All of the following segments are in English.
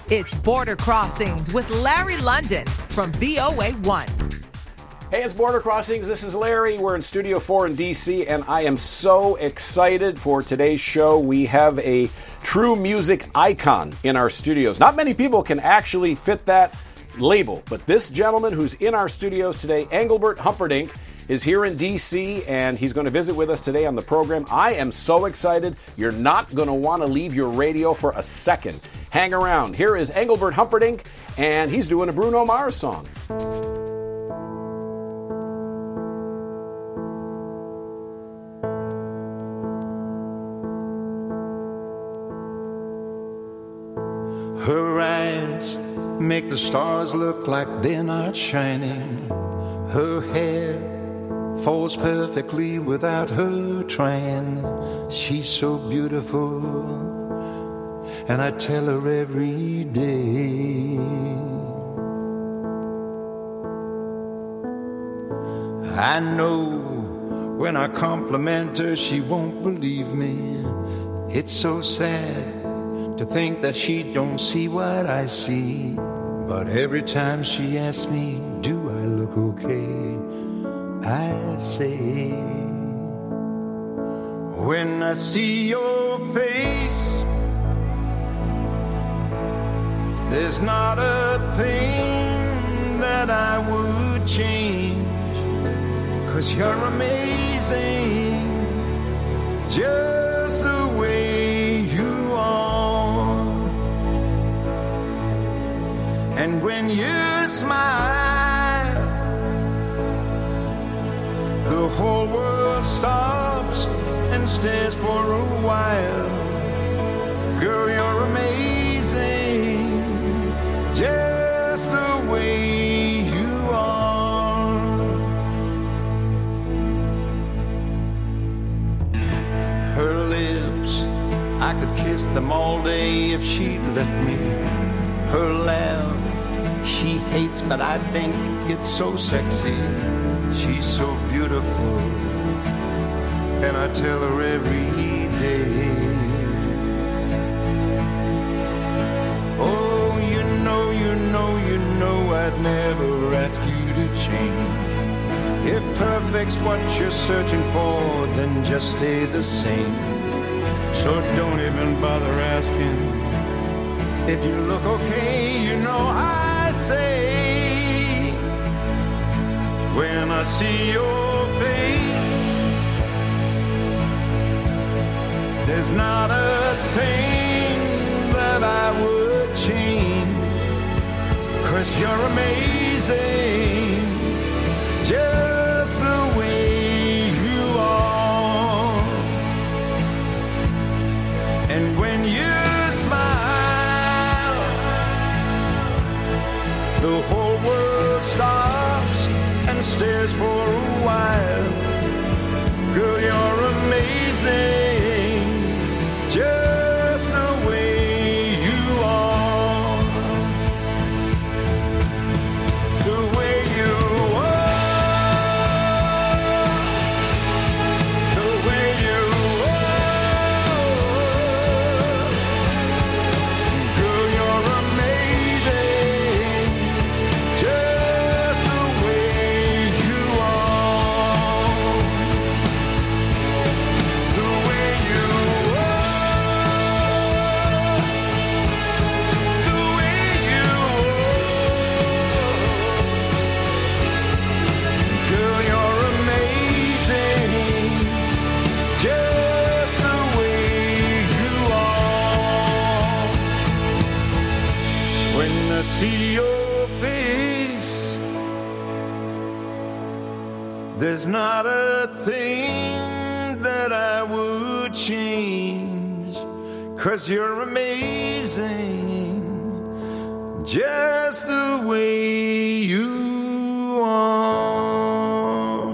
It's Border Crossings with Larry London from VOA1. Hey, it's Border Crossings. This is Larry. We're in Studio 4 in D.C., and I am so excited for today's show. We have a true music icon in our studios. Not many people can actually fit that label, but this gentleman who's in our studios today, Engelbert Humperdinck, is here in D.C., and he's going to visit with us today on the program. I am so excited. You're not going to want to leave your radio for a second. Hang around. Here is Engelbert Humperdinck, and he's doing a Bruno Mars song. Her eyes make the stars look like they're not shining. Her hair falls perfectly without her trying. She's so beautiful, and I tell her every day. I know when I compliment her, she won't believe me. It's so sad to think that she don't see what I see. But every time she asks me, do I look okay? I say, when I see your face, there's not a thing that I would change, 'cause you're amazing, just the way you are. And when you smile, the whole world stops and stares for a while. Girl, you're amazing, just the way you are. Her lips, I could kiss them all day if she'd let me. Her laugh, she hates, but I think it's so sexy. She's so beautiful, and I tell her every day. Oh, you know I'd never ask you to change. If perfect's what you're searching for, then just stay the same. So don't even bother asking. If you look okay, you know I say, when I see your face, there's not a thing that I would change, 'cause you're amazing, just the way you are. And when you smile, the whole world stops and stares for a while. Girl, you're amazing, just the way you are. The way you are. The way you are. Girl, you're amazing, just the way you are. The way you are. The way you are. Girl, you're amazing, just the way you are. When I see your face, there's not a thing that I would change, 'cause you're amazing, just the way you are.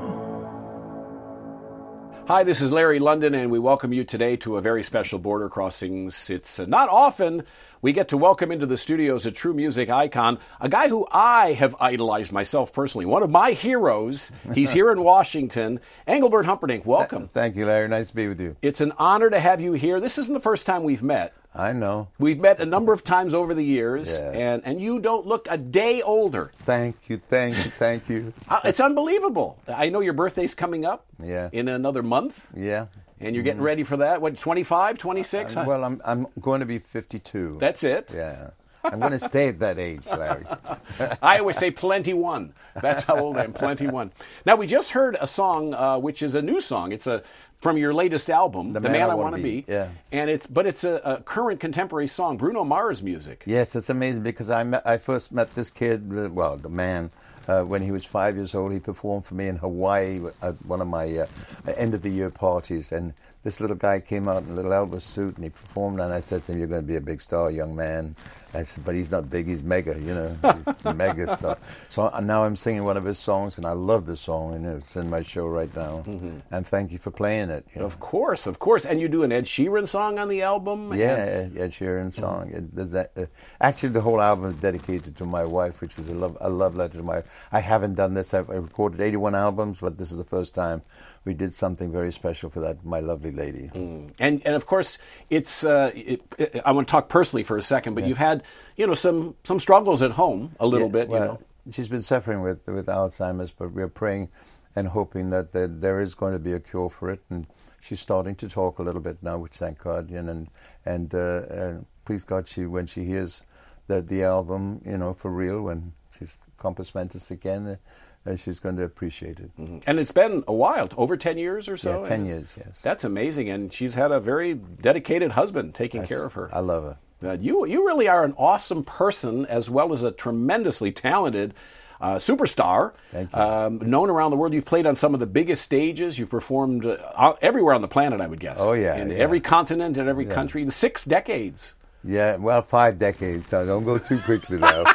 Hi, this is Larry London, and we welcome you today to a very special Border Crossings. It's not often we get to welcome into the studios a true music icon, a guy who I have idolized myself personally, one of my heroes. He's here in Washington. Engelbert Humperdinck, welcome. Thank you, Larry. Nice to be with you. It's an honor to have you here. This isn't the first time we've met. I know. We've met a number of times over the years, Yeah. and you don't look a day older. Thank you. It's unbelievable. I know your birthday's coming up Yeah. in another month, Yeah. and you're getting ready for that. What, 25, 26? Well, I'm going to be 52. That's it. Yeah. I'm going to stay at that age, Larry. I always say plenty one. That's how old I am, plenty one. Now, we just heard a song, which is a new song. It's from your latest album, The Man I Want to Be. Yeah. And it's a current contemporary song, Bruno Mars music. Yes, it's amazing because I first met this kid, well, the man, when he was 5 years old. He performed for me in Hawaii at one of my end-of-the-year parties. And this little guy came out in a little Elvis suit, and he performed, and I said to him, "You're going to be a big star, young man." I said, "But he's not big, he's mega, you know, he's a mega star." So now I'm singing one of his songs, and I love the song, and it's in my show right now. Mm-hmm. And thank you for playing it. You know? Of course. And you do an Ed Sheeran song on the album? Yeah, Ed Sheeran song. Mm-hmm. Actually, the whole album is dedicated to my wife, which is a love letter to my wife. I haven't done this. I've recorded 81 albums, but this is the first time we did something very special for that, my lovely lady. Mm. And of course, it's. I want to talk personally for a second, but you've had, some struggles at home a little bit. Well, she's been suffering with Alzheimer's, but we're praying and hoping that there is going to be a cure for it. And she's starting to talk a little bit now, which thank God. And please God, when she hears the album, for real, when she's Compass Mentis again. She's going to appreciate it. Mm-hmm. And it's been a while, over 10 years or so? Yeah, 10 years, yes. That's amazing. And she's had a very dedicated husband taking care of her. I love her. You really are an awesome person, as well as a tremendously talented superstar. Thank you. Known around the world. You've played on some of the biggest stages. You've performed everywhere on the planet, I would guess. Oh, yeah. In every continent and every country. In 6 decades. Yeah, well, 5 decades. So don't go too quickly now.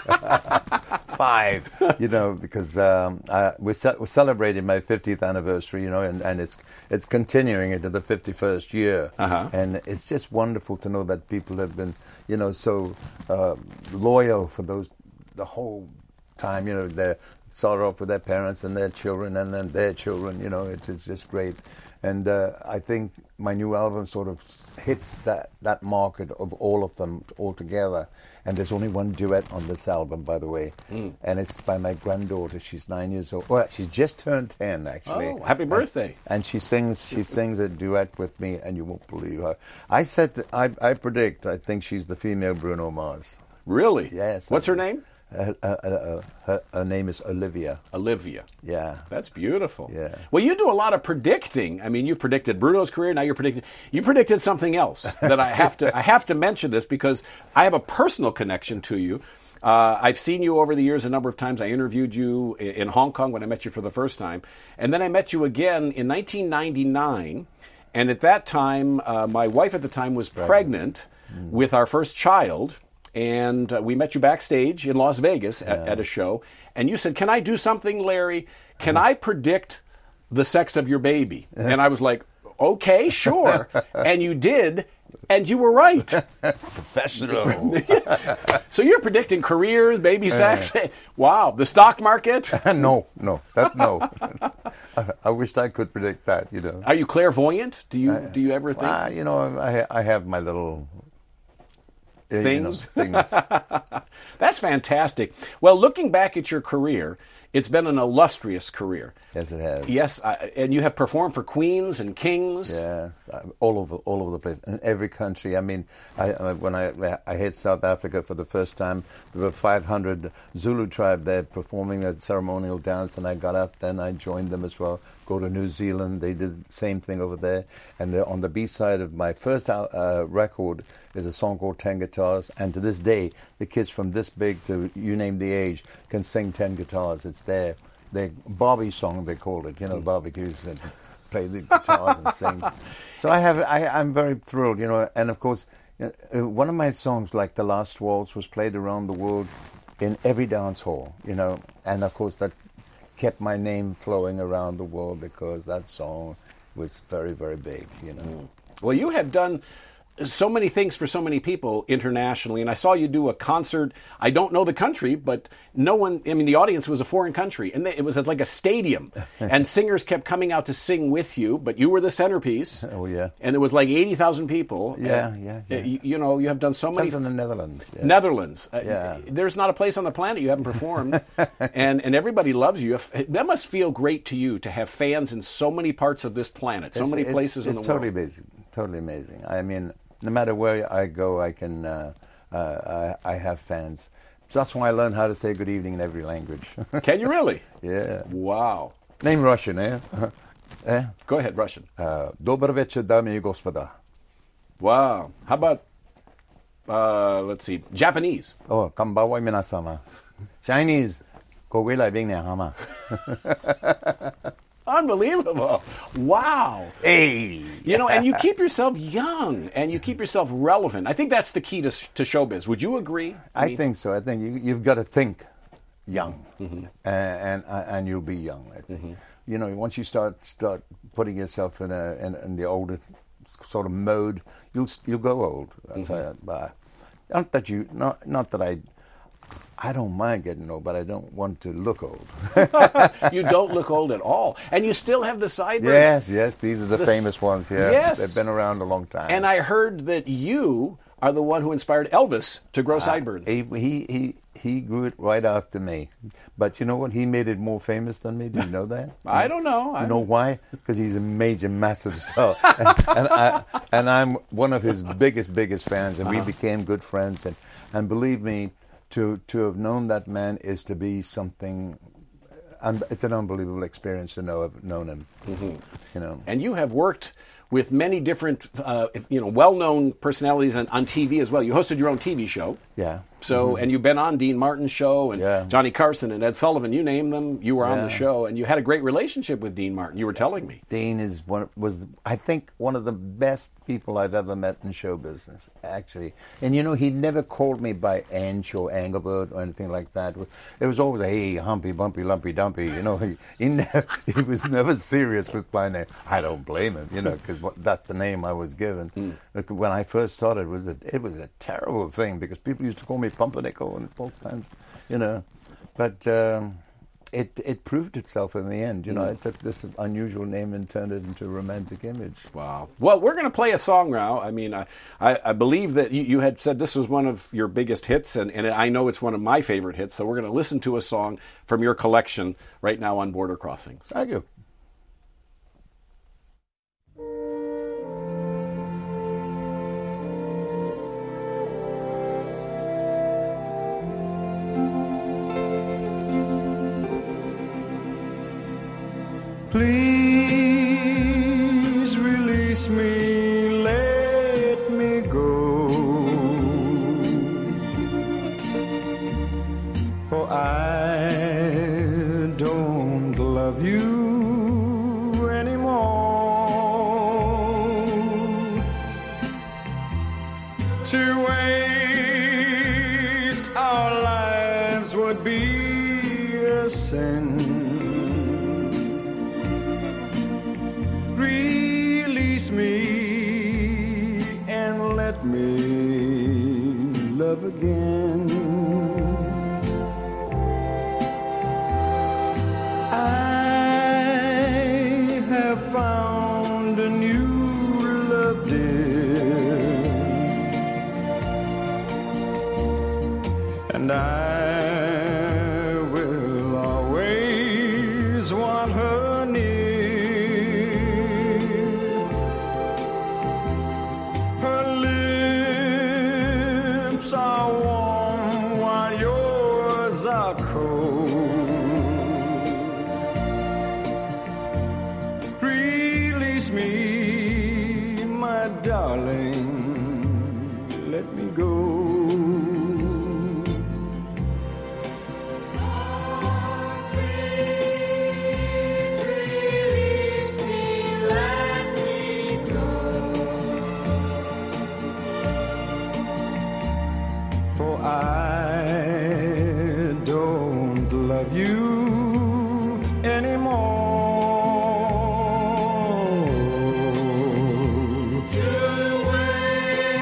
5, because we're celebrating my 50th anniversary, and it's continuing into the 51st year. Uh-huh. And it's just wonderful to know that people have been, so loyal for the whole time. They start off with their parents and their children and then their children. It's just great. And I think my new album sort of hits that market of all of them all together. And there's only one duet on this album, by the way. Mm. And it's by my granddaughter. She's 9 years old. Well, she just turned 10, actually. Oh, happy birthday. And she sings a duet with me, and you won't believe her. I predict, I think she's the female Bruno Mars. Really? Yes. What's her name? Her name is Olivia. Olivia. Yeah. That's beautiful. Yeah. Well, you do a lot of predicting. I mean, you predicted Bruno's career. Now you predicted something else that I have to mention this because I have a personal connection to you. I've seen you over the years a number of times. I interviewed you in Hong Kong when I met you for the first time. And then I met you again in 1999. And at that time, my wife at the time was pregnant with our first child. And we met you backstage in Las Vegas at a show. And you said, "Can I do something, Larry? Can I predict the sex of your baby?" And I was like, "Okay, sure." And you did, and you were right. Professional. So you're predicting careers, baby sex. Wow. The stock market? No. I wished I could predict that, Are you clairvoyant? Do you ever think? I have my little... Things? Things. That's fantastic. Well, looking back at your career, it's been an illustrious career. Yes, it has. Yes, and you have performed for queens and kings. Yeah, all over the place, in every country. I mean, when I hit South Africa for the first time, there were 500 Zulu tribe there performing a ceremonial dance, and I got up, then I joined them as well. Go to New Zealand, they did the same thing over there. And on the B-side of my first record is a song called 10 Guitars, and to this day, the kids from this big to you name the age can sing 10 guitars. It's their Barbie song, they called it, barbecues and play the guitars and sing. So I'm very thrilled, and of course, one of my songs, like The Last Waltz, was played around the world in every dance hall, and of course that kept my name flowing around the world because that song was very, very big, Well, you have done so many things for so many people internationally. And I saw you do a concert. I don't know the country, but the audience was a foreign country. And it was like a stadium. And singers kept coming out to sing with you, but you were the centerpiece. Oh, yeah. And it was like 80,000 people. Yeah. You have done so many. In the Netherlands. Yeah. Netherlands. Yeah. There's not a place on the planet you haven't performed. and everybody loves you. That must feel great to you to have fans in so many parts of this planet, so many places in the world. It's totally amazing. I mean, no matter where I go, I can. I have fans. That's why I learned how to say good evening in every language. Can you really? Yeah. Wow. Name Russian, eh? Go ahead, Russian. Добрый вечер, дамы и господа. Wow. How about, let's see, Japanese? Oh, konbanwa minasama. Chinese. Kogwela bingne hama. Unbelievable. Wow. Hey. And you keep yourself young and you keep yourself relevant. I think that's the key to showbiz. Would you agree? I think so. I think you've got to think young, and you'll be young. I think. Once you start putting yourself in the older sort of mode, you'll go old. Not that I don't mind getting old, but I don't want to look old. You don't look old at all. And you still have the sideburns. Yes. These are the famous ones. Yeah. Yes. They've been around a long time. And I heard that you are the one who inspired Elvis to grow sideburns. He grew it right after me. But you know what? He made it more famous than me. Do you know that? I don't know. You know why? Because he's a major, massive star. and I'm one of his biggest fans. And we became good friends. And believe me, to have known that man is to be something. It's an unbelievable experience to have known him. And you have worked with many different, well-known personalities on TV as well. You hosted your own TV show. Yeah. So, and you've been on Dean Martin's show and Johnny Carson and Ed Sullivan. You name them, you were on the show, and you had a great relationship with Dean Martin. You were telling me. Dean was I think one of the best people I've ever met in show business, actually. And he never called me by Ange or Engelbert or anything like that. It was always hey, Humpy, Bumpy, Lumpy, Dumpy. He was never serious with my name. I don't blame him, because that's the name I was given. When I first started, it was a terrible thing because people used to call me Pumpernickel and all kinds, But it proved itself in the end. I took this unusual name and turned it into a romantic image. Wow. Well, we're going to play a song now. I mean, I believe that you had said this was one of your biggest hits, and I know it's one of my favorite hits. So we're going to listen to a song from your collection right now on Border Crossings. Thank you. Please release me, let me go, for I don't love you anymore. To waste our lives would be a sin. Release me and let me love again. I have found a new love, dear, and I will always want her near. Release me, my darling, let me go. Oh, please release me, let me go. For I don't love you anymore. To waste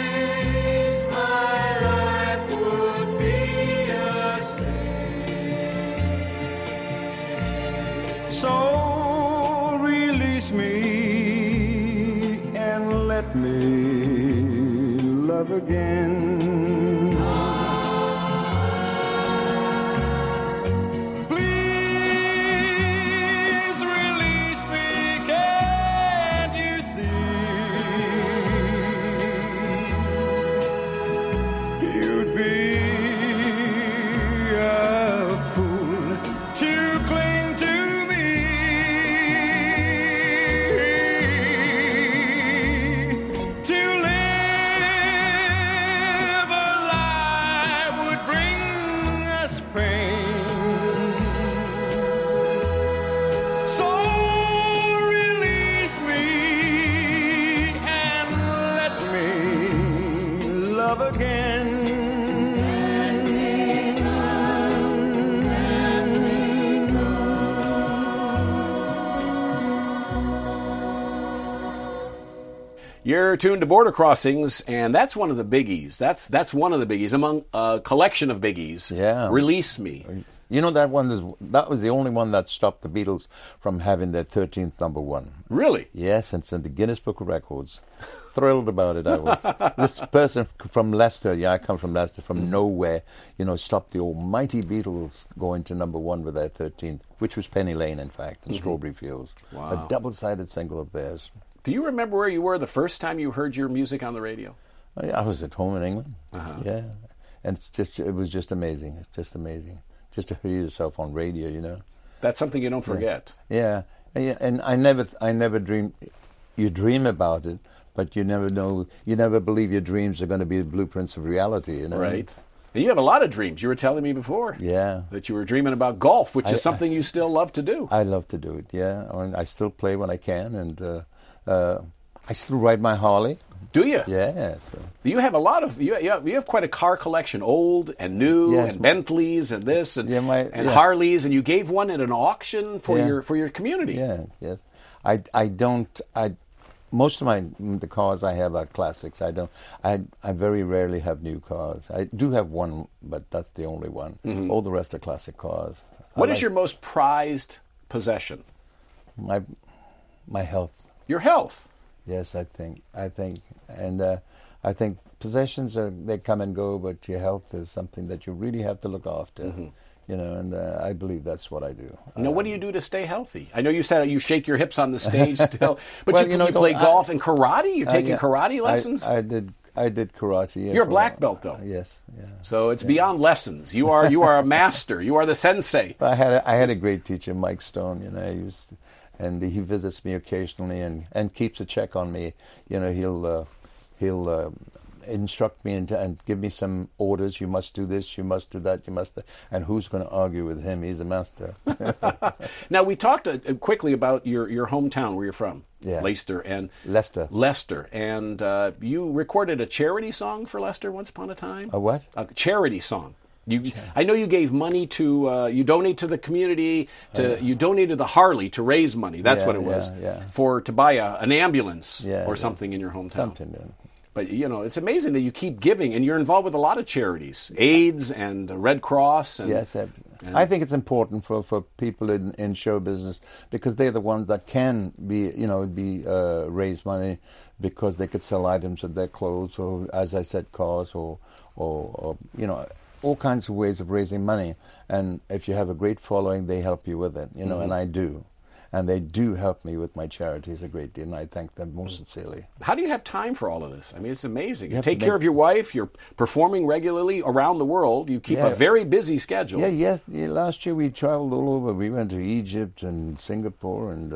You're tuned to Border Crossings, and that's one of the biggies. That's one of the biggies among a collection of biggies. Yeah. Release Me. You know, that was the only one that stopped the Beatles from having their 13th number one. Really? Yes, and it's in the Guinness Book of Records. Thrilled about it, I was. This person from Leicester, I come from Leicester, from nowhere, stopped the almighty Beatles going to number one with their 13th, which was Penny Lane, in fact, and Strawberry Fields. Wow. A double-sided single of theirs. Do you remember where you were the first time you heard your music on the radio? I was at home in England, yeah. And it was just amazing. It's just amazing. Just to hear yourself on radio, That's something you don't forget. Yeah. And I never dreamed. You dream about it, but you never know. You never believe your dreams are going to be the blueprints of reality. Right. And you have a lot of dreams. You were telling me before. Yeah. That you were dreaming about golf, which is something you still love to do. I love to do it. Yeah. I still play when I can, and I still ride my Harley. Do you? Yeah. So. You have a lot of you have quite a car collection, old and new, and Bentleys and this and Harleys, and you gave one at an auction for your community. Yeah. Yes. Most of the cars I have are classics. I very rarely have new cars. I do have one, but that's the only one. Mm-hmm. All the rest are classic cars. What is your most prized possession? My health. Your health. Yes, I think, and I think possessions they come and go, but your health is something that you really have to look after. Mm-hmm. And I believe that's what I do. Now, what do you do to stay healthy? I know you said you shake your hips on the stage still, but you play golf and karate. You're taking karate lessons. I did karate. Yeah, you're a black belt, though. Yes. Yeah. So it's beyond lessons. You are a master. You are the sensei. I had a great teacher, Mike Stone. And he visits me occasionally and keeps a check on me. He'll instruct me and give me some orders. You must do this, you must do that, and who's going to argue with him? He's a master. Now, we talked quickly about your hometown, where you're from, Leicester. Leicester. And you recorded a charity song for Leicester once upon a time? A what? A charity song. I know you gave money to, you donate to the community, you donated the Harley to raise money, that's what it was, to buy an ambulance or something in your hometown. Something, yeah. But, it's amazing that you keep giving, and you're involved with a lot of charities, AIDS and Red Cross. Yes, I think it's important for people in show business, because they're the ones that can raise money, because they could sell items of their clothes, or, as I said, cars, or all kinds of ways of raising money. And if you have a great following, they help you with it, and I do. And they do help me with my charities a great deal, and I thank them most sincerely. How do you have time for all of this? I mean, it's amazing. You take care of your wife, you're performing regularly around the world, you keep a very busy schedule. Last year we traveled all over. We went to Egypt and Singapore and,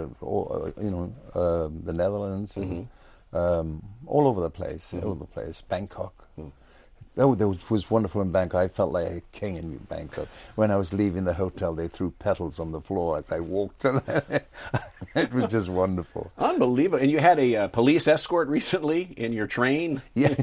the Netherlands, and all over the place, Bangkok. Oh, that was wonderful in Bangkok. I felt like a king in Bangkok. When I was leaving the hotel, they threw petals on the floor as I walked. It was just wonderful. Unbelievable. And you had a police escort recently in your train? Yeah.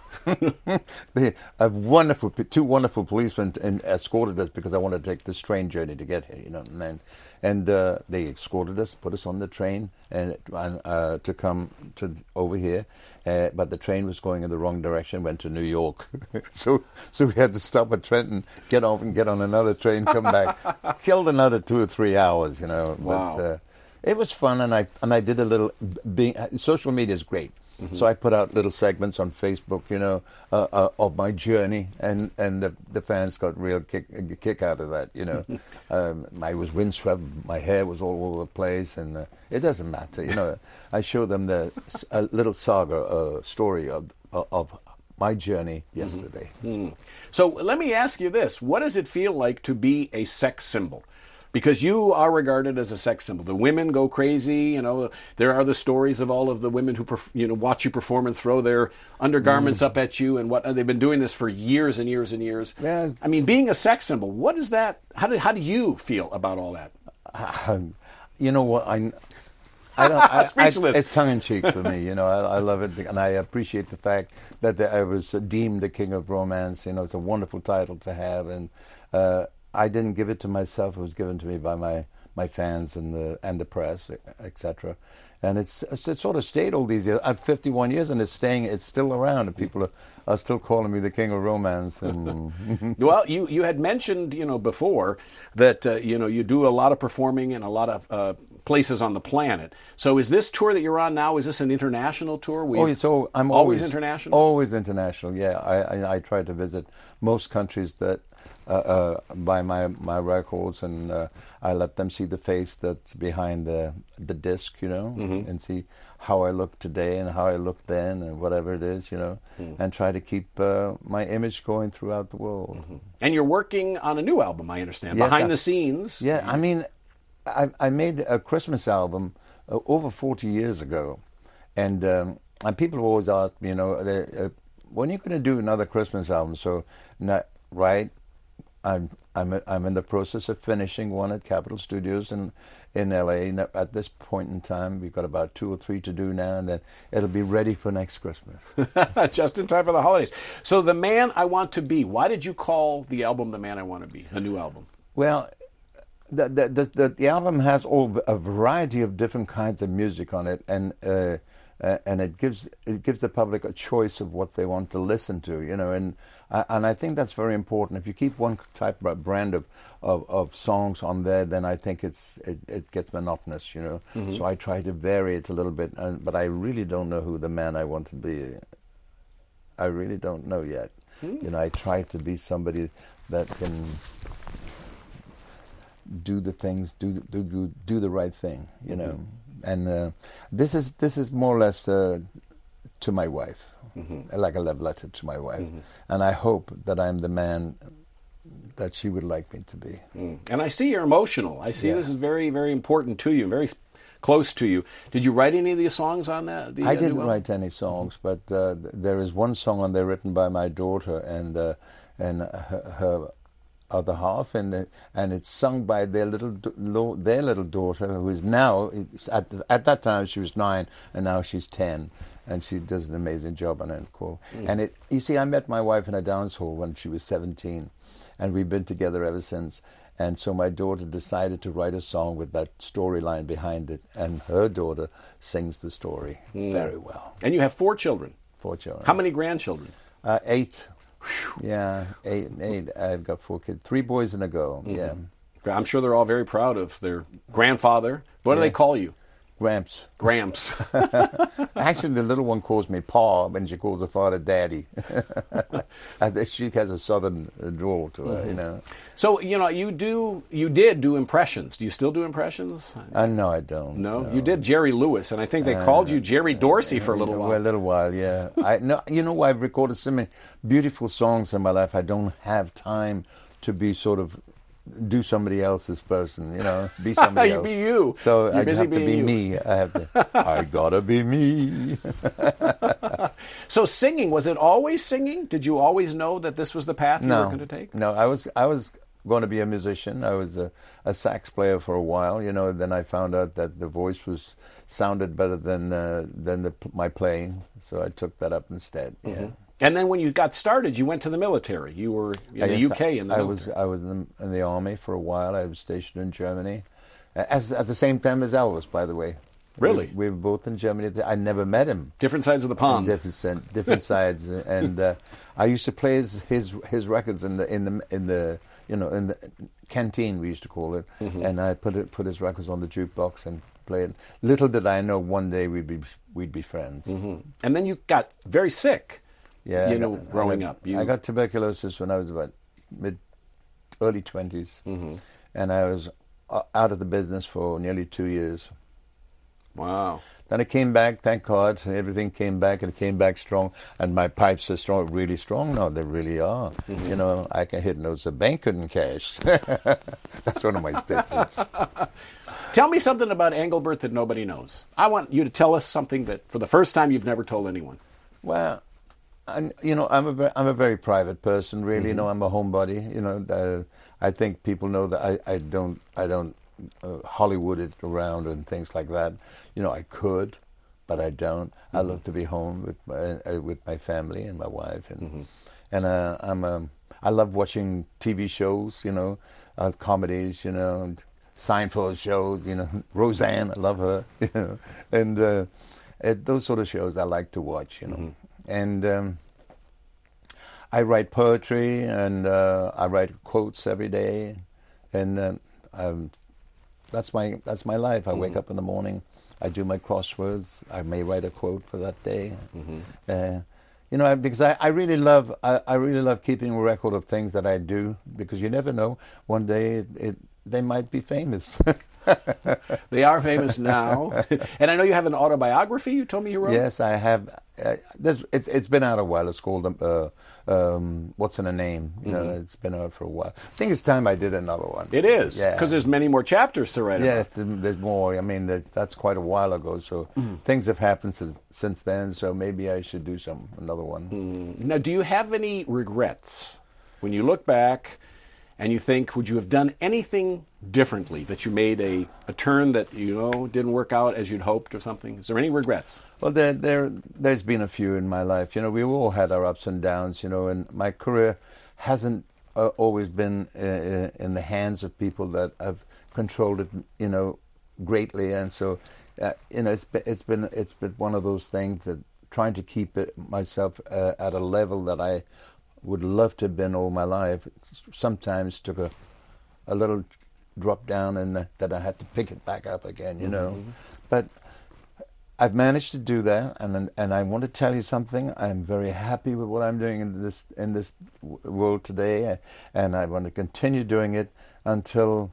Two wonderful policemen escorted us, because I wanted to take this train journey to get here, and they escorted us, put us on the train, and to come to over here. But the train was going in the wrong direction, went to New York. so we had to stop at Trenton, get off and get on another train, come back. Killed another 2 or 3 hours, Wow. But it was fun, and I did a little. Social media is great. Mm-hmm. So I put out little segments on Facebook, of my journey, and the fans got real kick out of that, I was windswept, my hair was all over the place, and it doesn't matter, I show them a little saga story of my journey yesterday. Mm-hmm. So let me ask you this: what does it feel like to be a sex symbol? Because you are regarded as a sex symbol. The women go crazy. There are the stories of all of the women who watch you perform and throw their undergarments up at you, and they've been doing this for years and years and years. Yeah. I mean, being a sex symbol, what is that? How do you feel about all that? You know what? It's tongue in cheek for me. I love it, and I appreciate the fact that I was deemed the king of romance. It's a wonderful title to have, and I didn't give it to myself. It was given to me by my fans and the press, etc. And it's sort of stayed all these years. I'm 51 years, and it's still around, and people are still calling me the king of romance. And Well, you had mentioned, before that, you do a lot of performing in a lot of places on the planet. So is this tour that you're on now, is this an international tour? I'm always international? Always international, yeah. I try to visit most countries that buy my records, and I let them see the face that's behind the disc, and see how I look today and how I looked then and whatever it is, and try to keep my image going throughout the world. And you're working on a new album, I understand, Yes, behind the scenes. Yeah, I mean, I made a Christmas album over 40 years ago, and people have always asked me, when are you going to do another Christmas album? So, right, I'm in the process of finishing one at Capitol Studios in LA. At this point in time, we've got about 2 or 3 to do now, and then it'll be ready for next Christmas. Just in time for the holidays. So, The Man I Want to Be. Why did you call the album The Man I Want to Be? A new album. Well, the album has a variety of different kinds of music on it, and it gives the public a choice of what they want to listen to, and I think that's very important. If you keep one type of brand of songs on there, then I think it gets monotonous, So I try to vary it a little bit, but I really don't know who the man I want to be. I really don't know yet. I try to be somebody that can do the things, do the right thing, And this is more or less to my wife, like a love letter to my wife, and I hope that I'm the man that she would like me to be. And I see you're emotional. I see this is very, very important to you, very close to you. Did you write any of the songs on that? I didn't write any songs, but there is one song on there written by my daughter and her other half, and it's sung by their little daughter, who is now at that time she was 9, and now she's 10, and she does an amazing job on it. Cool. And you see, I met my wife in a dance hall when she was 17, and we've been together ever since. And so my daughter decided to write a song with that storyline behind it, and her daughter sings the story very well. And you have 4 children. 4 children. How many grandchildren? 8. Yeah, 8. I've got 4 kids, 3 boys and a girl. Yeah, I'm sure they're all very proud of their grandfather. What do they call you? Gramps. Gramps. Actually, the little one calls me Pa when she calls her father Daddy. She has a southern drawl to her, So, you did do impressions. Do you still do impressions? No, I don't. No? You did Jerry Lewis, and I think they called you Jerry Dorsey for a little while. A little while, yeah. I've recorded so many beautiful songs in my life. I don't have time to be sort of do somebody else's person, be somebody else. Be you. So I busy have to be you. me. I gotta be me. So singing, was it always singing? Did you always know that this was the path you were going to take? No, I was going to be a musician. I was a sax player for a while, then I found out that the voice sounded better than my playing, so I took that up instead. Yeah. And then when you got started, you went to the military. You were in the UK in the military. I was in the army for a while. I was stationed in Germany, at the same time as Elvis, by the way. Really? We were both in Germany. I never met him. Different sides of the pond. Different sides, and I used to play his records in the canteen, we used to call it, and I put his records on the jukebox and play it. Little did I know one day we'd be friends. And then you got very sick. Yeah, growing up. I got tuberculosis when I was about early 20s, and I was out of the business for nearly 2 years. Wow. Then it came back, thank God. Everything came back, and it came back strong. And my pipes are strong, really strong now. They really are. I can hit notes a bank couldn't cash. That's one of my statements. Tell me something about Engelbert that nobody knows. I want you to tell us something that, for the first time, you've never told anyone. Well, I'm a very private person, really. I'm a homebody. I think people know that I don't Hollywood it around and things like that. I could, but I don't. I love to be home with my family and my wife, and I love watching TV shows, comedies, Seinfeld shows, you know, Roseanne, I love her, you know, and those sort of shows I like to watch, you know. And I write poetry, and I write quotes every day, and that's my life. I wake up in the morning, I do my crosswords, I may write a quote for that day. You know, because I really love keeping a record of things that I do, because you never know, one day they might be famous. They are famous now. And I know you have an autobiography you told me you wrote? Yes, I have. It's been out a while. It's called What's in a Name? You know, it's been out for a while. I think it's time I did another one. It is, yeah, because there's many more chapters to write about. Yes, there's more. I mean, that's quite a while ago, so things have happened since then, so maybe I should do another one. Now, do you have any regrets when you look back and you think, would you have done anything differently, that you made a turn that, you know, didn't work out as you'd hoped or something? Is there any regrets? Well, there's been a few in my life. You know, we've all had our ups and downs, you know, and my career hasn't always been in the hands of people that have controlled it, you know, greatly. And so, you know, it's been one of those things that trying to keep myself at a level that I would love to have been all my life, sometimes took a little drop down, and that I had to pick it back up again, you know. But I've managed to do that, and I want to tell you something. I'm very happy with what I'm doing in this world today, and I want to continue doing it until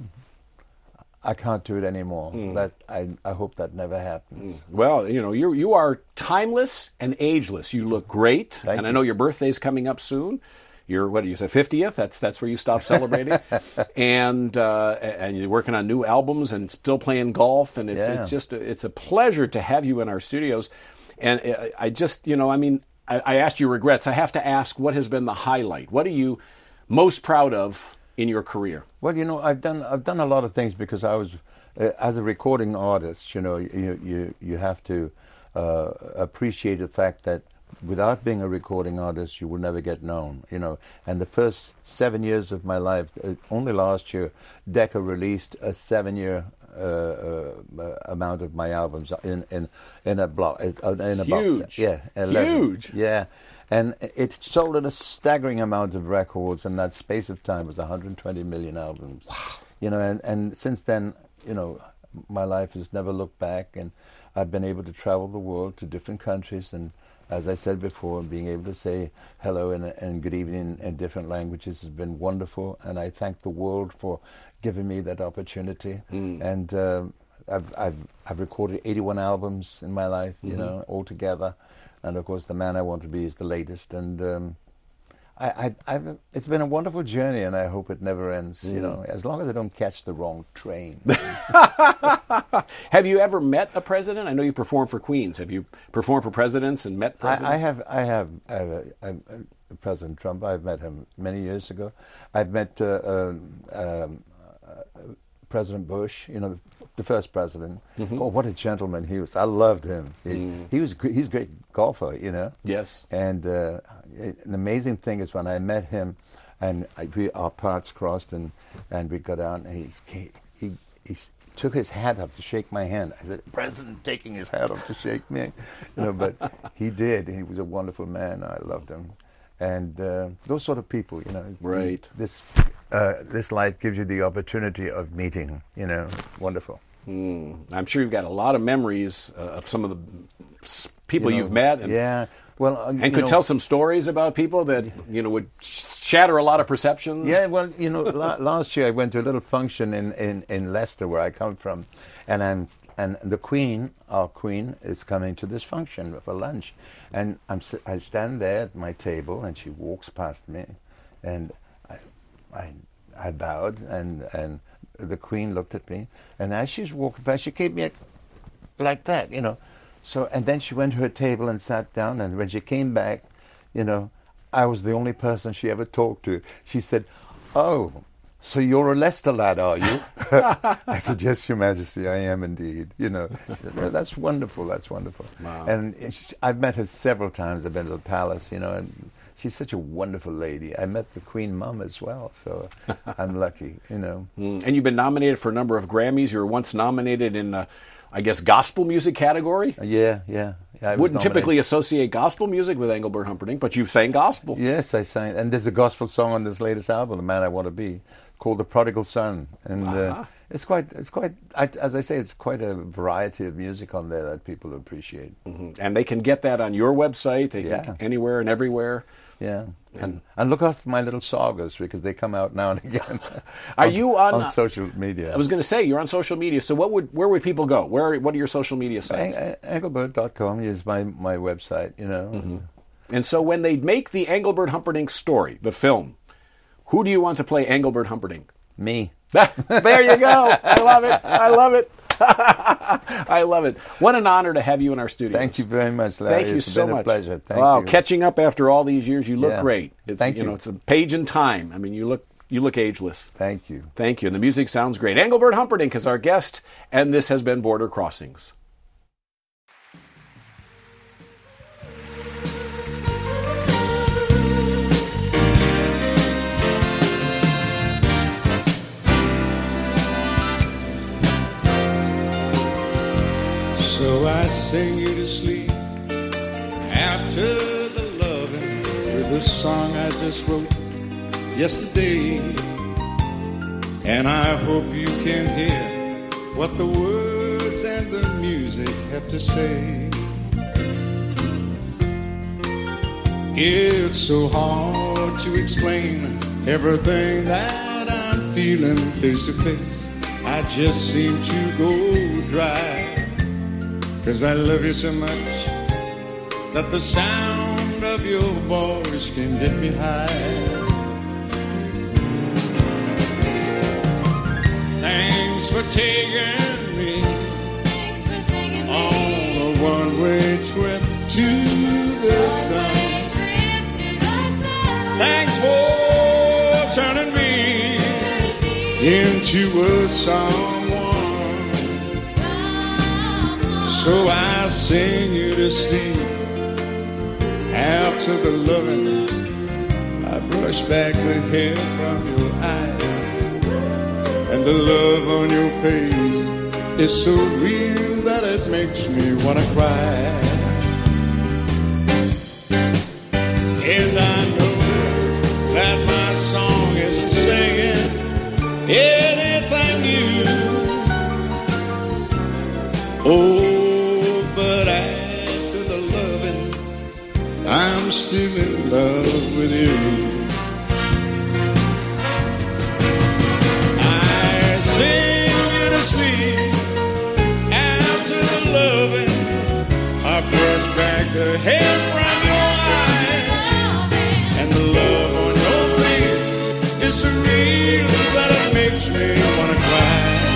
I can't do it anymore. But I hope that never happens. Well, you know, you are timeless and ageless. You look great, Thank you. I know your birthday's coming up soon. You're, what do you say, 50th? That's where you stop celebrating, and you're working on new albums and still playing golf, and it's just it's a pleasure to have you in our studios. And I just, you know, I mean, I asked you regrets. I have to ask, what has been the highlight? What are you most proud of in your career? Well, you know, I've done a lot of things because I was as a recording artist. You know, you have to appreciate the fact that without being a recording artist, you will never get known. You know, and the first 7 years of my life, only last year, Decca released a 7-year amount of my albums in a block, in a Huge. box. Yeah, 11. Huge. Yeah. And it sold at a staggering amount of records in that space of time. It was 120 million albums. Wow. You know, and since then, you know, my life has never looked back, and I've been able to travel the world to different countries, and as I said before, being able to say hello and good evening in different languages has been wonderful, and I thank the world for giving me that opportunity. And I've recorded 81 albums in my life, you know, altogether. And of course, The Man I Want to Be is the latest, and it's been a wonderful journey, and I hope it never ends. You know, as long as I don't catch the wrong train. Have you ever met a president? I know you perform for Queens. Have you performed for presidents and met presidents? I have President Trump. I've met him many years ago. I've met President Bush. You know, the first president. Oh, what a gentleman he was! I loved him. He's a great golfer, you know. Yes. And an amazing thing is when I met him, and our paths crossed, and we got out, and he took his hat up to shake my hand. I said, "President taking his hat off to shake me," you know. But he did. He was a wonderful man. I loved him, and those sort of people, you know. Right. This life gives you the opportunity of meeting, you know. Wonderful. I'm sure you've got a lot of memories of some of the people you've met. And, yeah. Well, and could tell some stories about people that, you know, would shatter a lot of perceptions. Yeah, well, you know, last year I went to a little function in Leicester, where I come from, and the Queen, our Queen, is coming to this function for lunch, and I stand there at my table, and she walks past me, and I bowed, and the Queen looked at me, and as she was walking past, she gave me like that, you know. So, and then she went to her table and sat down, and when she came back, you know, I was the only person she ever talked to. She said, "Oh, so you're a Leicester lad, are you?" I said, "Yes, Your Majesty, I am indeed." You know, she said, "Well, that's wonderful, that's wonderful." Wow. And I've met her several times. I've been to the palace, you know, and she's such a wonderful lady. I met the Queen Mum as well, so I'm lucky, you know. And you've been nominated for a number of Grammys. You were once nominated in, I guess, gospel music category? Yeah. I wouldn't typically associate gospel music with Engelbert Humperdinck, but you sang gospel. Yes, I sang. And there's a gospel song on this latest album, The Man I Want to Be, called The Prodigal Son. And it's quite, as I say, it's quite a variety of music on there that people appreciate. Mm-hmm. And they can get that on your website, they can anywhere and everywhere. Yeah, and look out for my little sagas because they come out now and again. Are you on social media? I was going to say you're on social media. So where would people go? What are your social media sites? Engelbert.com is my website. You know. Mm-hmm. And so when they make the Engelbert Humperdinck story, the film, who do you want to play Engelbert Humperdinck? Me. There you go. I love it. I love it. What an honor to have you in our studio. Thank you very much, Larry. Thank you so much. It's been a pleasure. Thank you. Catching up after all these years, you look great. Thank you. It's a page in time. I mean, you look ageless. Thank you. Thank you. And the music sounds great. Engelbert Humperdinck is our guest, and this has been Border Crossings. So I sing you to sleep after the loving with the song I just wrote yesterday. And I hope you can hear what the words and the music have to say. It's so hard to explain everything that I'm feeling face to face. I just seem to go dry. 'Cause I love you so much that the sound of your voice can get me high. Thanks for taking me on a one-way trip to the sun. Thanks for turning me into a song. So I sing you to sleep after the loving. I brush back the hair from your eyes, and the love on your face is so real that it makes me wanna cry. And I know that my song isn't singing anything new. Oh, I'm still in love with you. I sing you to sleep after the loving. I brush back the hair from your eyes, and the love on your face is so real that it makes me wanna cry.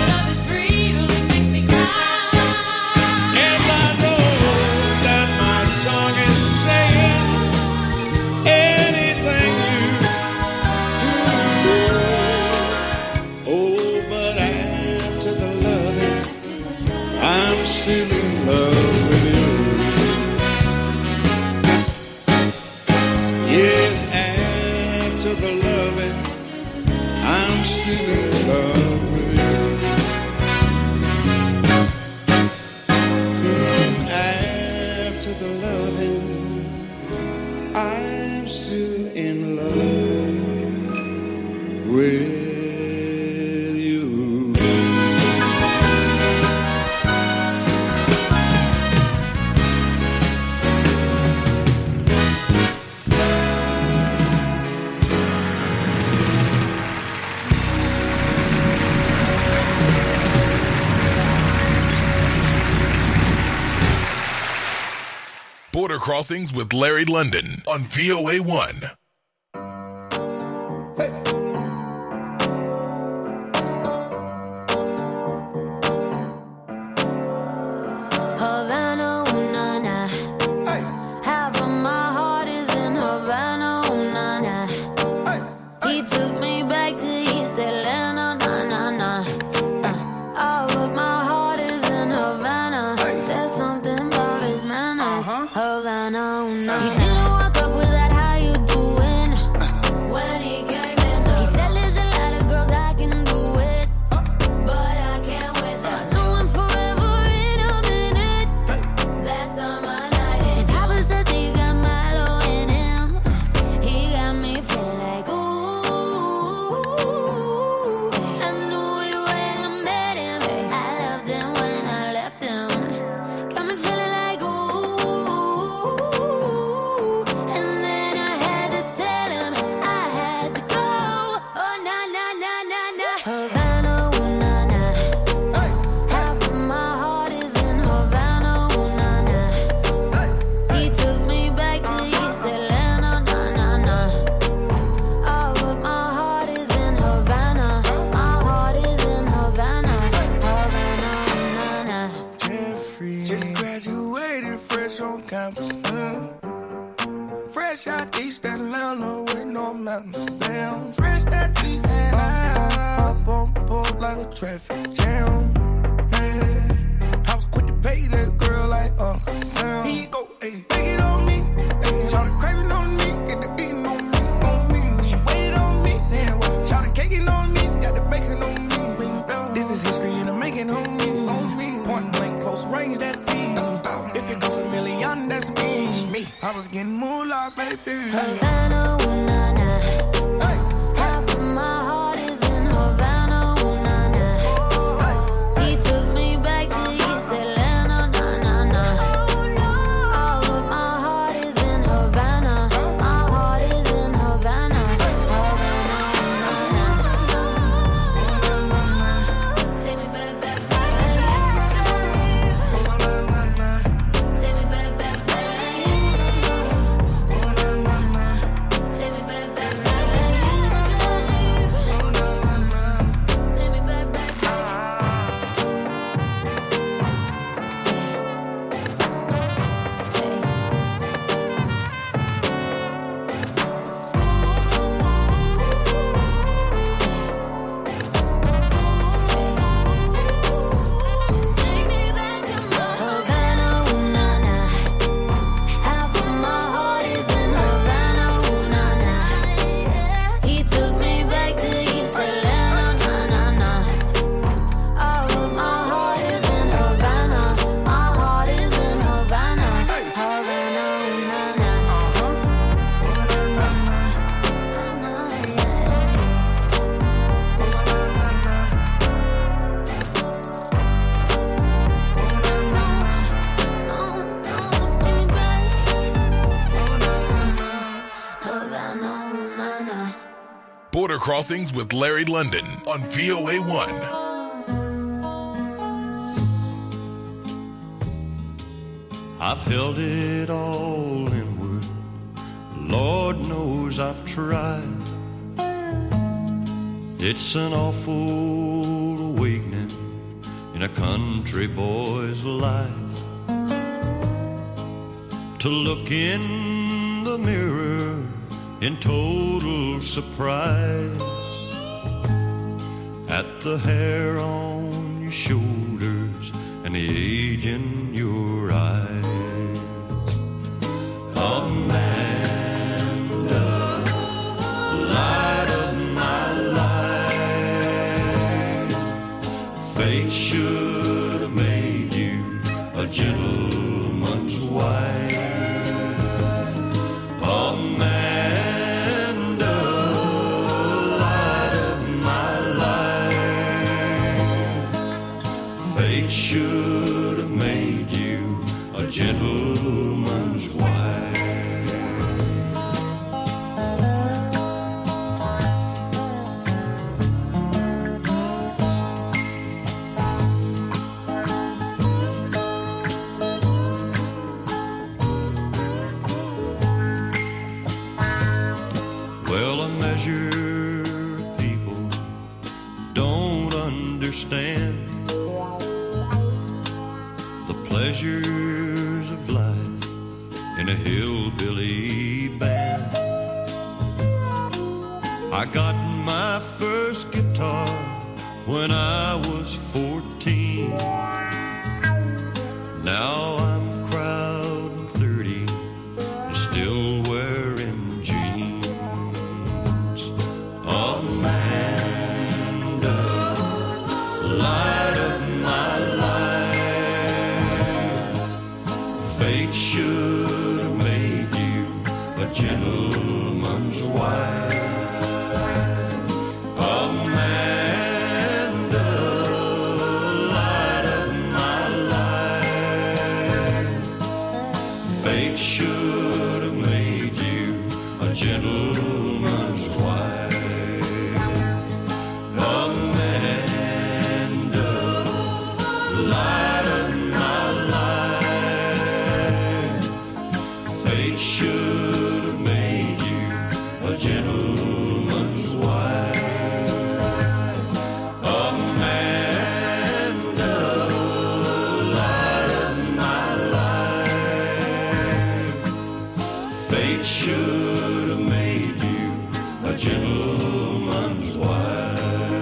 Border Crossings with Larry London on VOA1. You didn't walk up with that how you do. Damn, fresh that cheese and up on board like a traffic jam. Man, I was quick to pay that girl like Sam. Here you go, ayy, take it on me. Ayy, shout the craving on me, get the beating on me. She waited on me, then what? Shout the caking on me, got the bacon on me. This is history and I'm making on me. Point blank, close range, that feed. If it goes a million, that's me. I was getting moolah, baby. Havana, ooh, nah, nah. Half of my heart is in Havana, ooh, nah, nah. He took me back to East Atlanta, nah, nah, nah. All of my heart is in Havana. My heart is in Havana. Havana, ooh, nah, nah. Take me back, back, back. Take me back, back, back. Border Crossings with Larry London on VOA1. I've held it all inward. Lord knows I've tried. It's an awful awakening in a country boy's life. To look in the mirror in total surprise at the hair on your shoulders and the age in your eyes. Amanda, light of my life, fate should have made you a gentleman's wife. Amanda, light of my life, fate should have made you a gentleman's wife. Well, a measure of people don't understand the pleasures of life in a hillbilly band. I got my first guitar when I was 14. Now I'm crowding 30 and still wearing jeans. Amanda, light of my life, fate should have made you a gentleman's wife. Amanda, light of my life, gentleman's wife.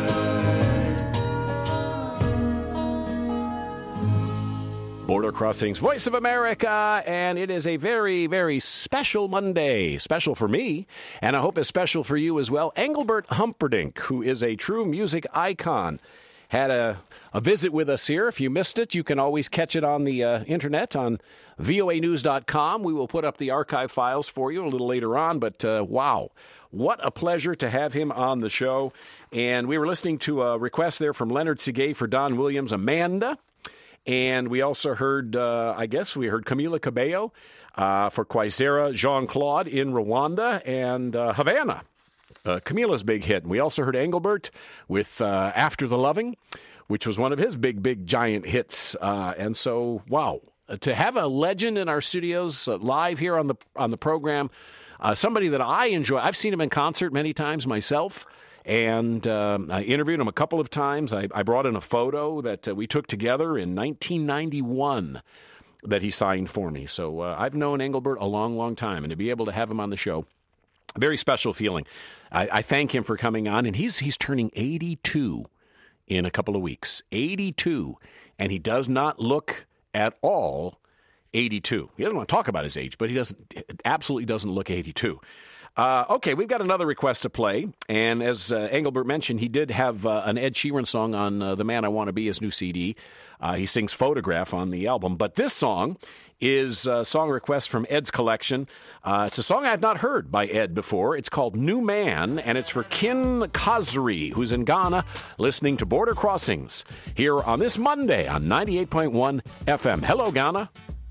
Border Crossings, Voice of America, and it is a very, very special Monday. Special for me, and I hope it's special for you as well. Engelbert Humperdinck, who is a true music icon, had a visit with us here. If you missed it, you can always catch it on the internet on voanews.com. We will put up the archive files for you a little later on, but wow. What a pleasure to have him on the show. And we were listening to a request there from Leonard Segay for Don Williams, Amanda. And we also heard, we heard Camila Cabello for Quaisera, Jean-Claude in Rwanda, and Havana, Camila's big hit. And we also heard Engelbert with After the Loving, which was one of his big, giant hits. And so, wow, to have a legend in our studios live here on the program, somebody that I enjoy. I've seen him in concert many times myself. And I interviewed him a couple of times. I brought in a photo that we took together in 1991 that he signed for me. So I've known Engelbert a long, long time. And to be able to have him on the show, a very special feeling. I thank him for coming on. And he's turning 82 in a couple of weeks. 82. And he does not look at all 82. He doesn't want to talk about his age, but he absolutely doesn't look 82. Okay, we've got another request to play, and as Engelbert mentioned, he did have an Ed Sheeran song on The Man I Want to Be, his new CD. He sings Photograph on the album, but this song is a song request from Ed's collection. It's a song I've not heard by Ed before. It's called New Man, and it's for Kin Kazri, who's in Ghana, listening to Border Crossings here on this Monday on 98.1 FM. Hello, Ghana.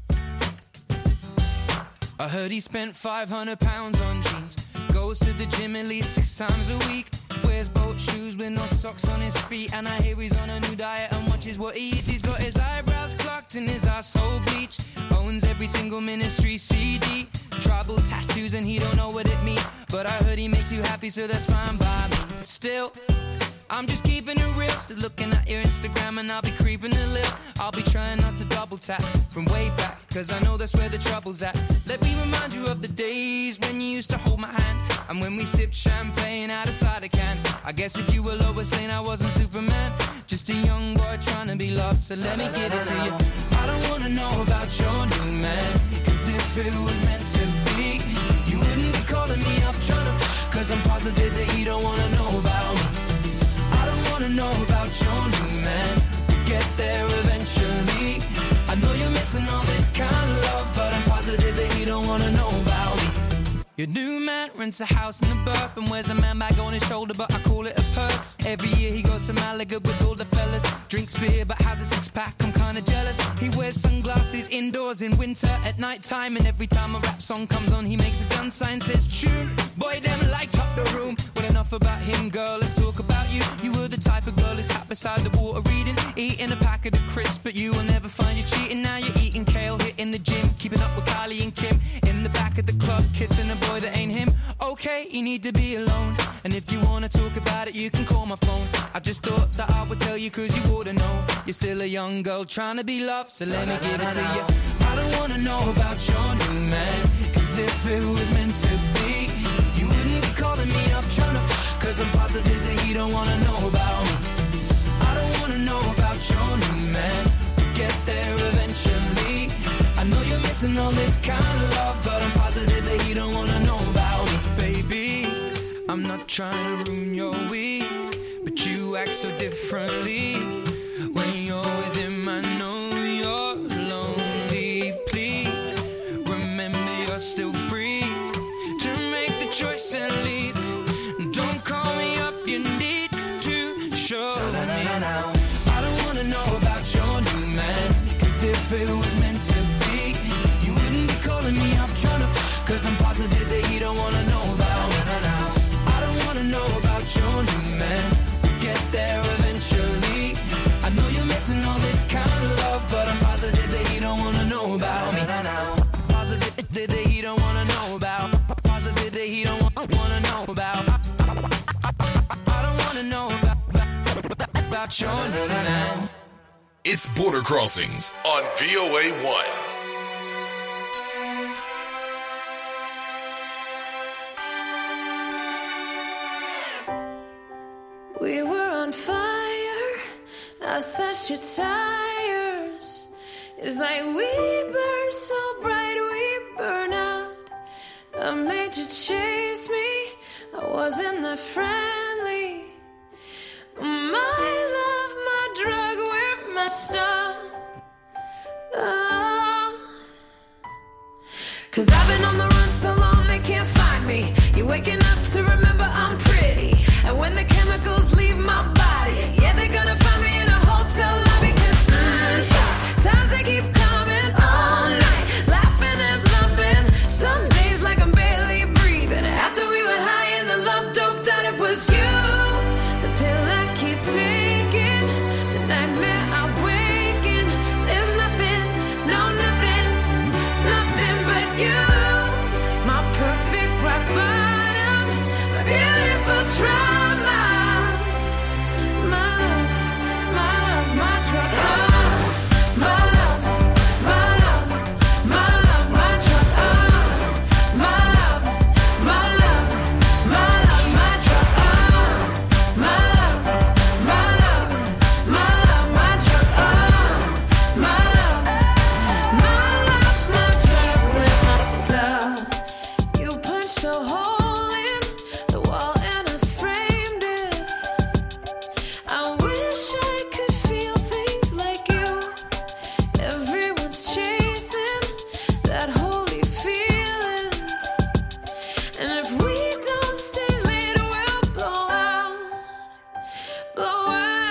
I heard he spent £500 on jeans. Goes to the gym at least 6 times a week. Wears boat shoes with no socks on his feet. And I hear he's on a new diet and watches what he eats. He's got his eyebrows plucked and his asshole bleached. Owns every single ministry CD. Tribal tattoos and he don't know what it means. But I heard he makes you happy, so that's fine by me. Still, I'm just keeping it real. Still looking at your Instagram and I'll be creeping a little. I'll be trying not to double tap from way back, cause I know that's where the trouble's at. Let me remind you of the days when you used to hold my hand, and when we sipped champagne out of cider cans. I guess if you were Lois Lane, I wasn't Superman. Just a young boy trying to be loved, so let me give it to you. I don't wanna know about your new man, cause if it was meant to be, you wouldn't be calling me up trying to, cause I'm positive that you don't wanna know about me. I don't wanna know about your new man. We'll get there eventually. I know you're missing all this kind of love, but I'm positive that you don't wanna know about me. Your new man rents a house in the burp and wears a man bag on his shoulder, but I call it a purse. Every year he goes to Malaga with all the fellas. Drinks beer but has a six-pack, I'm kinda jealous. He wears sunglasses indoors in winter at night time, and every time a rap song comes on he makes a gun sign, says tune. Boy, them light up the room. Well, enough about him, girl, let's talk about you. You were the type of girl who sat beside the water reading, eating a packet of crisps, but you will never find you cheating. Now you're eating kale, hitting the gym, keeping up with Kylie and Kim, in the back of the club, kissing a boy that ain't him. Okay, you need to be alone, and if you wanna talk about it, you can call my phone. I just thought that I would tell you, cause you oughta know. You're still a young girl trying to be loved, so let me give it to you. I don't wanna know about your new man, cause if it was meant to be, you wouldn't be calling me up trying to, cause I'm positive that you don't wanna know about me. I don't wanna know about your new man. We'll get there eventually. I know you're missing all this kind of love, but I'm positive that you don't wanna know about me. Baby, I'm not trying to ruin your week, but you act so differently. When you're with him, I know you're lonely. Please remember you're still free to make the choice and leave. Don't call me up, you need to show me. I don't wanna know about your new man, cause if it was meant to be, you wouldn't be calling me up trying to, cause I'm positive that you don't wanna know about me. I don't wanna know about your new man. We'll get there eventually. I know you're missing all this kind of love, but I'm positive that you don't wanna know about me. Positive that he don't wanna know about. Positive that he don't wanna know about. I don't wanna know about your new man. It's Border Crossings on VOA 1. I slashed your tires. It's like we burn so bright, we burn out. I made you chase me. I wasn't that friendly. My love, my drug, we're messed up. Oh. 'Cause I've been on the run so long they can't find me. You're waking up to remember I'm pretty. And when the chemicals leave my body, yeah, they're gonna find me in a hotel lobby. 'Cause tough times they keep coming all night, laughing and bluffing. Some days like I'm barely breathing. After we were high and the love doped out, it was you. The pill I keep taking, the nightmare I wake in. There's nothing, no nothing, nothing but you. My perfect rock bottom, my beautiful trauma. My love, my love, my drug. Oh, my love, my love, my love, my drug. Oh, my love, my love, my love, my drug. Oh, my love, my love, my love, my drug. Oh, my love, my drug with my stuff. You punched a hole in the wall and I framed it. I wish I could feel things like you. Everyone's chasing that holy feeling. And if we don't stay later, we'll blow out. Blow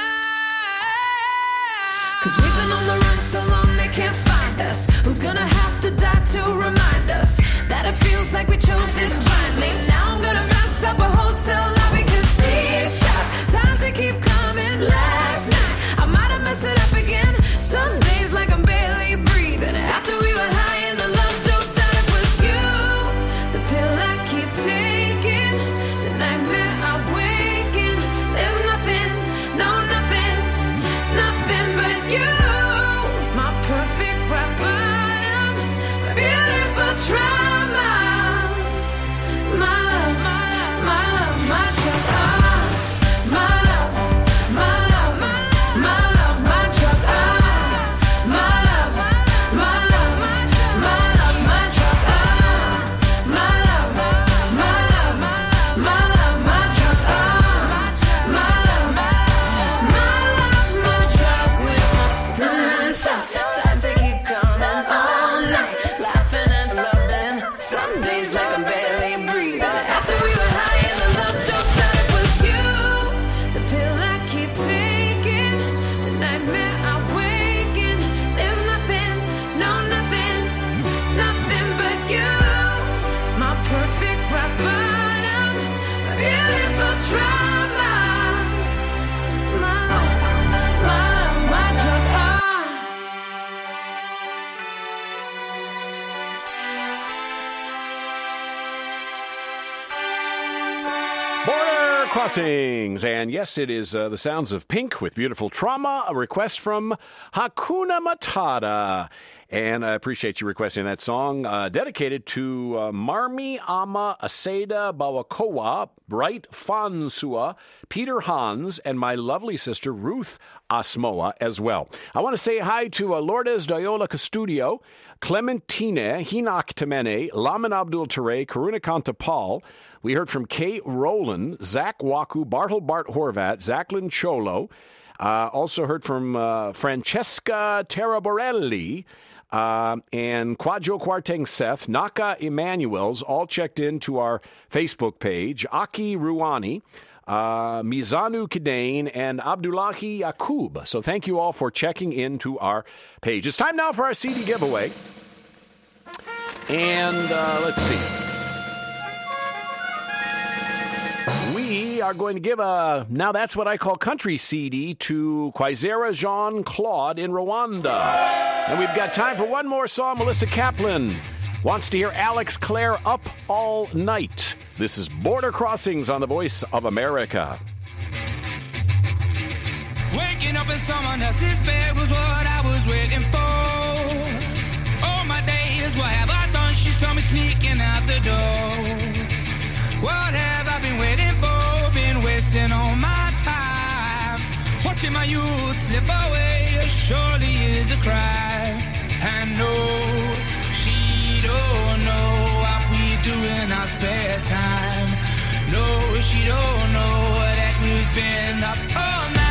out. 'Cause we've been on the run so long they can't find us. Who's gonna have to die to remind us that it feels like we chose this blindly? Now I'm gonna mess up a hotel lobby. 'Cause these tough times they keep coming. Last night I might have messed it up again. Some days like I'm barely breathing. After we were high and the love doped out, it was you. The pill I keep taking, the nightmare I wake in. There's nothing, no nothing, nothing but you. My perfect rock bottom, my beautiful trauma. My love, my love, my drug. Oh, my love, my love, my love, my drug. Oh, my love, my love, my love, my drug. Oh, my love, my love, my love, my drug. Oh, my love, my drug with my stuff. Times they keep coming all night, laughing and loving. Some days like I'm barely breathing. After we were high and the love doped out, it was you. The pill I keep taking, the nightmare I wake in. There's nothing, no nothing, nothing but you. My perfect rock bottom, my beautiful trauma. My love, my drug. Oh. Border Crossings. And yes, it is the sounds of Pink with Beautiful Trauma, a request from Hakuna Matata. And I appreciate you requesting that song, dedicated to Marmi Ama Aseda Bawakoa, Bright Fansua, Peter Hans, and my lovely sister Ruth Asmoa as well. I want to say hi to Lourdes Dayola Custudio, Clementine, Hinak Temene, Laman Abdul Ture, Karuna Kanta Paul. We heard from Kay Rowland, Zach Waku, Bartle Bart Horvat, Zachlin Cholo. Also heard from Francesca Terraborelli, and Quadjo Quarteng Seth, Naka Emanuels, all checked into our Facebook page, Aki Ruani, Mizanu Kidane, and Abdullahi Yakub. So thank you all for checking into our page. It's time now for our CD giveaway. And let's see. We are going to give now that's what I call country CD to Quaizera Jean-Claude in Rwanda. And we've got time for one more song. Melissa Kaplan wants to hear Alex Clare Up All Night. This is Border Crossings on the Voice of America. Waking up in someone else's bed was what I was waiting for. All my days, what have I done? She saw me sneaking out the door. What have I been waiting for? Been wasting all my time. What watching my youth slip away surely is a crime. And no, she don't know what we do in our spare time. No, she don't know that we've been up all night.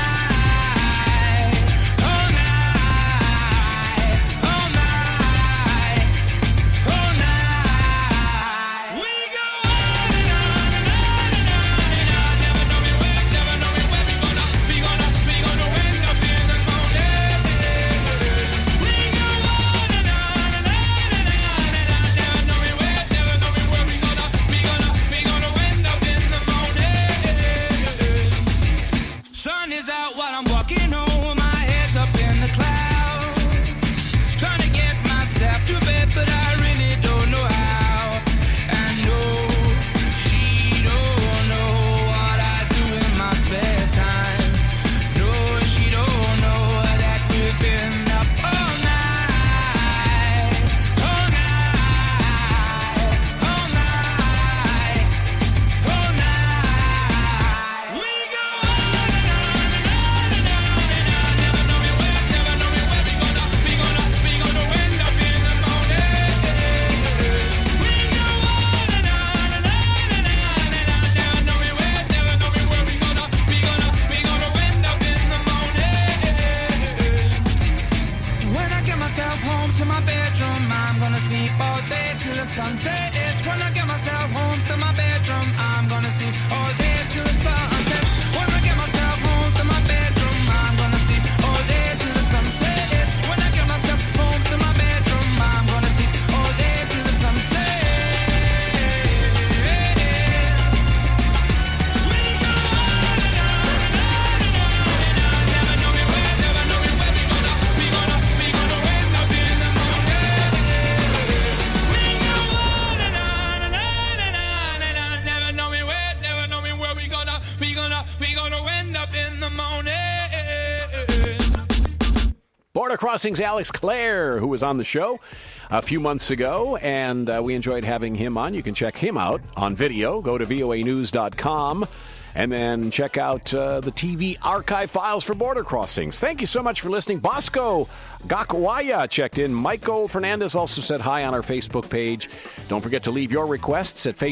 Border Crossings Alex Clare, who was on the show a few months ago, and we enjoyed having him on. You can check him out on video. Go to voanews.com and then check out the TV archive files for Border Crossings. Thank you so much for listening. Bosco Gakwaya checked in. Michael Fernandez also said hi on our Facebook page. Don't forget to leave your requests at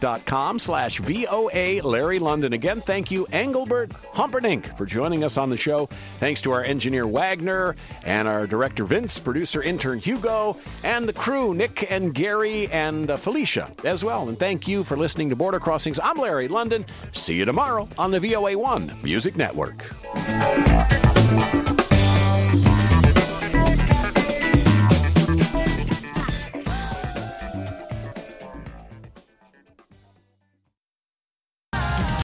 facebook.com/VOA Larry London. Again, thank you, Engelbert Humperdinck, for joining us on the show. Thanks to our engineer, Wagner, and our director, Vince, producer, intern, Hugo, and the crew, Nick and Gary and Felicia as well. And thank you for listening to Border Crossings. I'm Larry London. See you tomorrow on the VOA1 Music Network.